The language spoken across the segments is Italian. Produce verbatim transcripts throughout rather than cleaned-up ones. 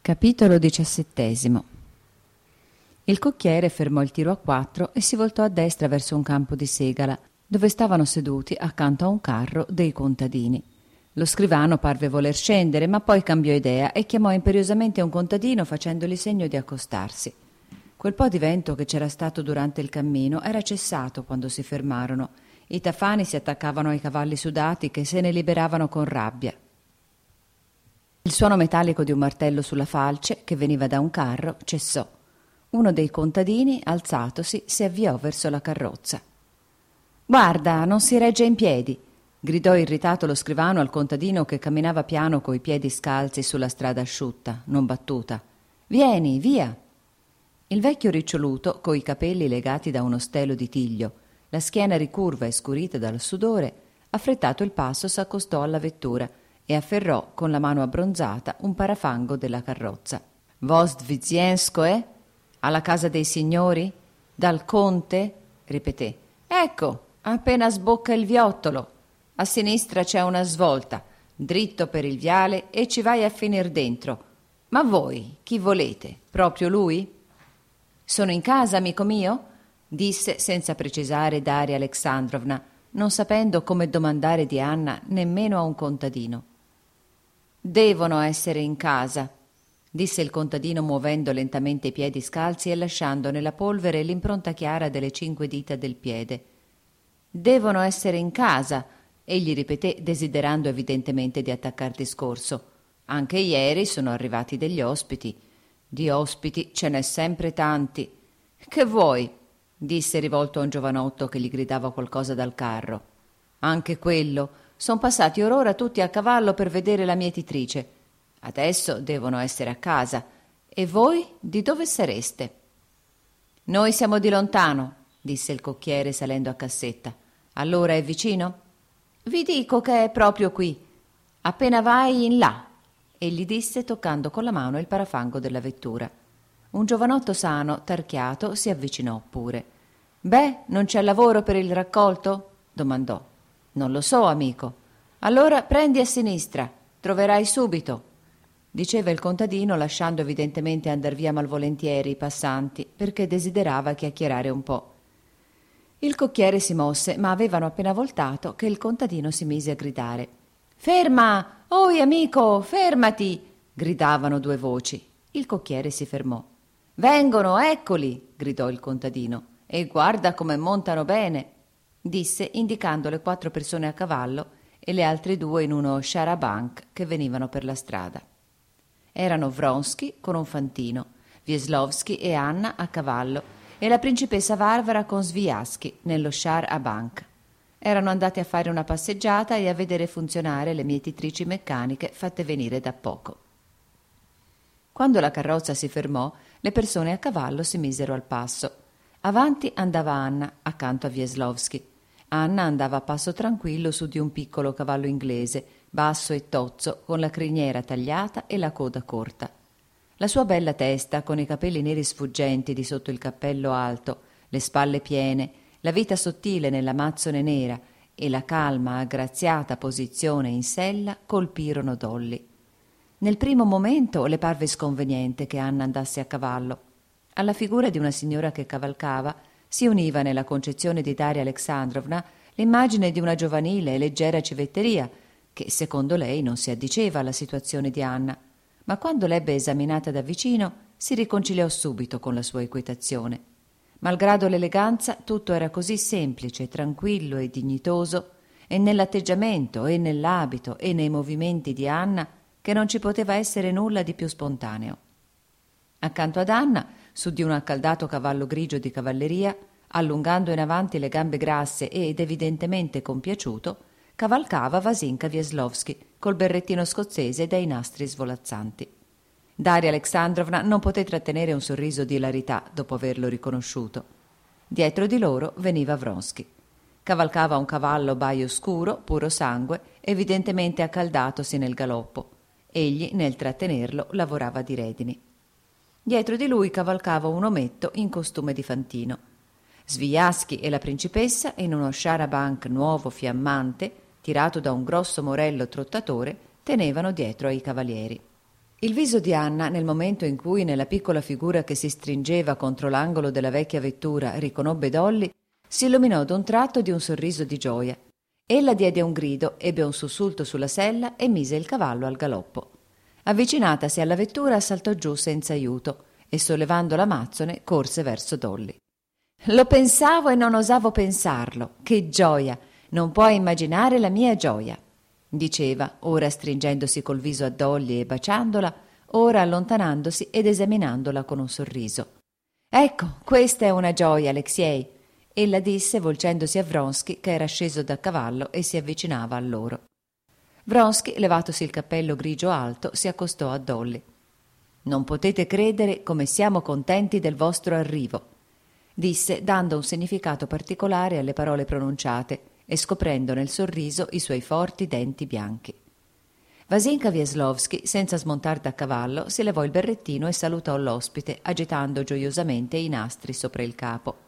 Capitolo diciassettesimo. Il cocchiere fermò il tiro a quattro e si voltò a destra verso un campo di segala, dove stavano seduti accanto a un carro dei contadini. Lo scrivano parve voler scendere, ma poi cambiò idea e chiamò imperiosamente un contadino facendogli segno di accostarsi. Quel po' di vento che c'era stato durante il cammino era cessato quando si fermarono. I tafani si attaccavano ai cavalli sudati che se ne liberavano con rabbia. Il suono metallico di un martello sulla falce, che veniva da un carro, cessò. Uno dei contadini, alzatosi, si avviò verso la carrozza. «Guarda, non si regge in piedi!» gridò irritato lo scrivano al contadino che camminava piano coi piedi scalzi sulla strada asciutta, non battuta. «Vieni, via!» Il vecchio riccioluto, coi capelli legati da uno stelo di tiglio, la schiena ricurva e scurita dal sudore, affrettato il passo s'accostò alla vettura e afferrò con la mano abbronzata un parafango della carrozza. «Vos Dvizienskoe? Alla casa dei signori? Dal conte?» ripeté. «Ecco, appena sbocca il viottolo. A sinistra c'è una svolta, dritto per il viale e ci vai a finir dentro. Ma voi, chi volete? Proprio lui?» «Sono in casa, amico mio?» disse senza precisare Daria Alexandrovna, non sapendo come domandare di Anna nemmeno a un contadino. «Devono essere in casa», disse il contadino muovendo lentamente i piedi scalzi e lasciando nella polvere l'impronta chiara delle cinque dita del piede. «Devono essere in casa», egli ripeté, desiderando evidentemente di attaccar discorso. «Anche ieri sono arrivati degli ospiti. Di ospiti ce n'è sempre tanti. Che vuoi?» disse rivolto a un giovanotto che gli gridava qualcosa dal carro. «Anche quello. Son passati or ora tutti a cavallo per vedere la mietitrice. Adesso devono essere a casa. E voi di dove sareste?» «Noi siamo di lontano», disse il cocchiere salendo a cassetta. «Allora è vicino?» «Vi dico che è proprio qui. Appena vai in là», egli disse toccando con la mano il parafango della vettura. Un giovanotto sano, tarchiato, si avvicinò pure. «Beh, non c'è lavoro per il raccolto?» domandò. «Non lo so, amico». «Allora prendi a sinistra, troverai subito», diceva il contadino, lasciando evidentemente andar via malvolentieri i passanti, perché desiderava chiacchierare un po'. Il cocchiere si mosse, ma avevano appena voltato che il contadino si mise a gridare. «Ferma! Oi, amico, fermati!» gridavano due voci. Il cocchiere si fermò. «Vengono, eccoli!» gridò il contadino. «E guarda come montano bene!» disse, indicando le quattro persone a cavallo e le altre due in uno charabanc che venivano per la strada. Erano Vronsky con un fantino, Wieslowski e Anna a cavallo e la principessa Varvara con Sviasky nello char-a-banc. Erano andati a fare una passeggiata e a vedere funzionare le mietitrici meccaniche fatte venire da poco. Quando la carrozza si fermò, le persone a cavallo si misero al passo. Avanti andava Anna, accanto a Wieslowski. Anna andava a passo tranquillo su di un piccolo cavallo inglese, basso e tozzo, con la criniera tagliata e la coda corta. La sua bella testa, con i capelli neri sfuggenti di sotto il cappello alto, le spalle piene, la vita sottile nella mazzone nera e la calma, aggraziata posizione in sella colpirono Dolly. Nel primo momento le parve sconveniente che Anna andasse a cavallo. Alla figura di una signora che cavalcava si univa nella concezione di Daria Alexandrovna l'immagine di una giovanile e leggera civetteria che, secondo lei, non si addiceva alla situazione di Anna, ma quando l'ebbe esaminata da vicino si riconciliò subito con la sua equitazione. Malgrado l'eleganza, tutto era così semplice, tranquillo e dignitoso, e nell'atteggiamento e nell'abito e nei movimenti di Anna, che non ci poteva essere nulla di più spontaneo. Accanto ad Anna, su di un accaldato cavallo grigio di cavalleria, allungando in avanti le gambe grasse ed evidentemente compiaciuto, cavalcava Vasinka Wieslowski col berrettino scozzese dai nastri svolazzanti. Daria Alexandrovna non poté trattenere un sorriso di ilarità dopo averlo riconosciuto. Dietro di loro veniva Vronsky. Cavalcava un cavallo baio scuro, puro sangue, evidentemente accaldatosi nel galoppo. Egli, nel trattenerlo, lavorava di redini. Dietro di lui cavalcava un ometto in costume di fantino. Sviasky e la principessa, in uno charabanc nuovo fiammante, tirato da un grosso morello trottatore, tenevano dietro ai cavalieri. Il viso di Anna, nel momento in cui nella piccola figura che si stringeva contro l'angolo della vecchia vettura riconobbe Dolly, si illuminò d'un tratto di un sorriso di gioia. Ella diede un grido, ebbe un sussulto sulla sella e mise il cavallo al galoppo. Avvicinatasi alla vettura, saltò giù senza aiuto e, sollevando l'amazzone, corse verso Dolly. «Lo pensavo e non osavo pensarlo. Che gioia! Non puoi immaginare la mia gioia!» diceva, ora stringendosi col viso a Dolly e baciandola, ora allontanandosi ed esaminandola con un sorriso. «Ecco, questa è una gioia, Alexiei!» ella disse, volgendosi a Vronsky, che era sceso da cavallo e si avvicinava a loro. Vronsky, levatosi il cappello grigio alto, si accostò a Dolly. «Non potete credere come siamo contenti del vostro arrivo», disse, dando un significato particolare alle parole pronunciate e scoprendo nel sorriso i suoi forti denti bianchi. Vasinka Wieslowski, senza smontar da cavallo, si levò il berrettino e salutò l'ospite, agitando gioiosamente i nastri sopra il capo.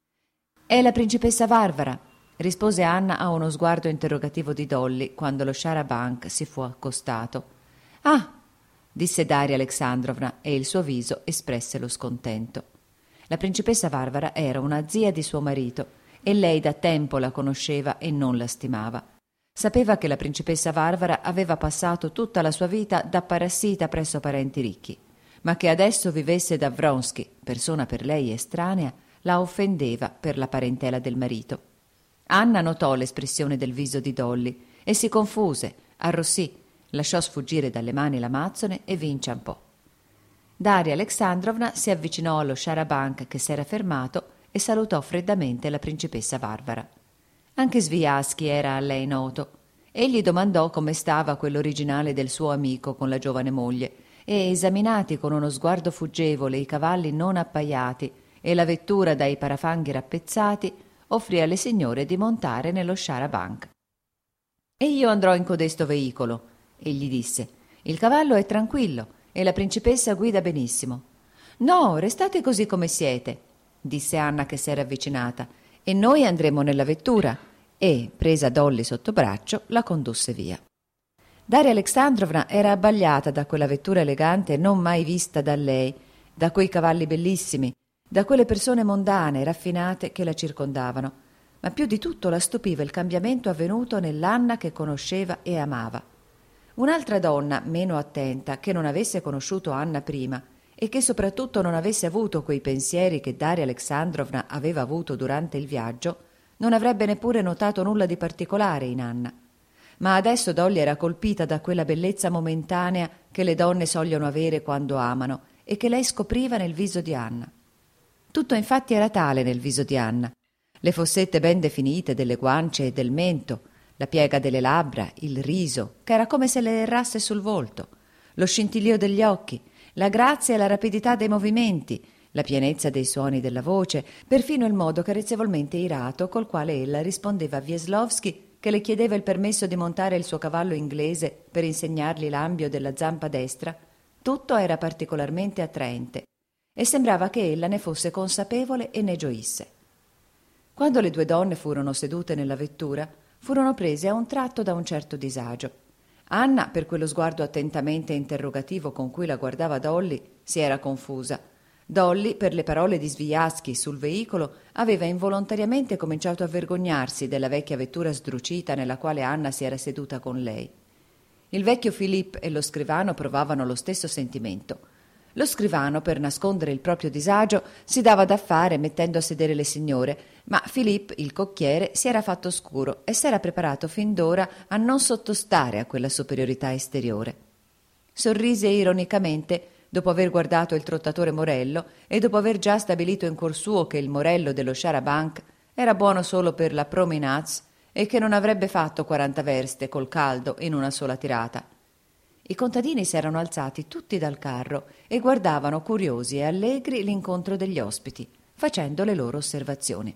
«È la principessa Varvara», rispose Anna a uno sguardo interrogativo di Dolly quando lo char-à-banc si fu accostato. «Ah!» disse Daria Alexandrovna e il suo viso espresse lo scontento. La principessa Varvara era una zia di suo marito e lei da tempo la conosceva e non la stimava. Sapeva che la principessa Varvara aveva passato tutta la sua vita da parassita presso parenti ricchi, ma che adesso vivesse da Vronsky, persona per lei estranea, la offendeva per la parentela del marito. Anna notò l'espressione del viso di Dolly e si confuse, arrossì, lasciò sfuggire dalle mani l'amazzone e vi inciampò. Daria Alexandrovna si avvicinò allo char-à-banc che s'era fermato e salutò freddamente la principessa Varvara. Anche Svijaschy era a lei noto. Egli domandò come stava quell'originale del suo amico con la giovane moglie e, esaminati con uno sguardo fuggevole i cavalli non appaiati e la vettura dai parafanghi rappezzati, offrì alle signore di montare nello char-à-banc. «E io andrò in codesto veicolo», egli disse. «Il cavallo è tranquillo e la principessa guida benissimo». «No, restate così come siete», disse Anna che s'era avvicinata, «e noi andremo nella vettura», e, presa Dolly sotto braccio, la condusse via. Daria Alexandrovna era abbagliata da quella vettura elegante non mai vista da lei, da quei cavalli bellissimi, da quelle persone mondane, raffinate che la circondavano, ma più di tutto la stupiva il cambiamento avvenuto nell'Anna che conosceva e amava. Un'altra donna, meno attenta, che non avesse conosciuto Anna prima e che soprattutto non avesse avuto quei pensieri che Daria Alexandrovna aveva avuto durante il viaggio, non avrebbe neppure notato nulla di particolare in Anna. Ma adesso Dolly era colpita da quella bellezza momentanea che le donne sogliono avere quando amano e che lei scopriva nel viso di Anna. Tutto infatti era tale nel viso di Anna. Le fossette ben definite delle guance e del mento, la piega delle labbra, il riso, che era come se le errasse sul volto, lo scintillio degli occhi, la grazia e la rapidità dei movimenti, la pienezza dei suoni della voce, perfino il modo carezzevolmente irato col quale ella rispondeva a Wieslowski che le chiedeva il permesso di montare il suo cavallo inglese per insegnargli l'ambio della zampa destra, tutto era particolarmente attraente e sembrava che ella ne fosse consapevole e ne gioisse. Quando le due donne furono sedute nella vettura, furono prese a un tratto da un certo disagio. Anna, per quello sguardo attentamente interrogativo con cui la guardava Dolly, si era confusa. Dolly, per le parole di Svijaschy sul veicolo, aveva involontariamente cominciato a vergognarsi della vecchia vettura sdrucita nella quale Anna si era seduta con lei. Il vecchio Philippe e lo scrivano provavano lo stesso sentimento. Lo scrivano, per nascondere il proprio disagio, si dava da fare mettendo a sedere le signore, ma Philippe, il cocchiere, si era fatto scuro e s'era preparato fin d'ora a non sottostare a quella superiorità esteriore. Sorrise ironicamente dopo aver guardato il trottatore Morello e dopo aver già stabilito in cuor suo che il Morello dello char-à-banc era buono solo per la promenade e che non avrebbe fatto quaranta verste col caldo in una sola tirata. I contadini si erano alzati tutti dal carro e guardavano curiosi e allegri l'incontro degli ospiti, facendo le loro osservazioni.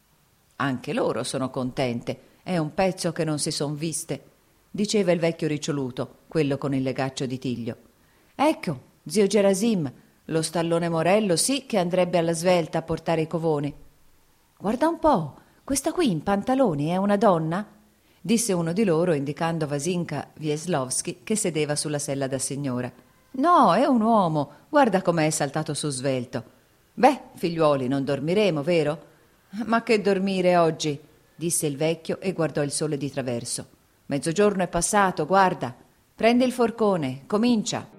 «Anche loro sono contente, è un pezzo che non si son viste», diceva il vecchio riccioluto, quello con il legaccio di tiglio. «Ecco, zio Gerasim, lo stallone Morello sì che andrebbe alla svelta a portare i covoni». «Guarda un po', questa qui in pantaloni è una donna?» disse uno di loro indicando Vasinka Wieslowski che sedeva sulla sella da signora. No, è un uomo. Guarda com'è saltato su svelto. Beh, figliuoli, non dormiremo, vero? Ma che dormire oggi? Disse il vecchio e guardò il sole di traverso. Mezzogiorno è passato, guarda. Prendi il forcone, comincia.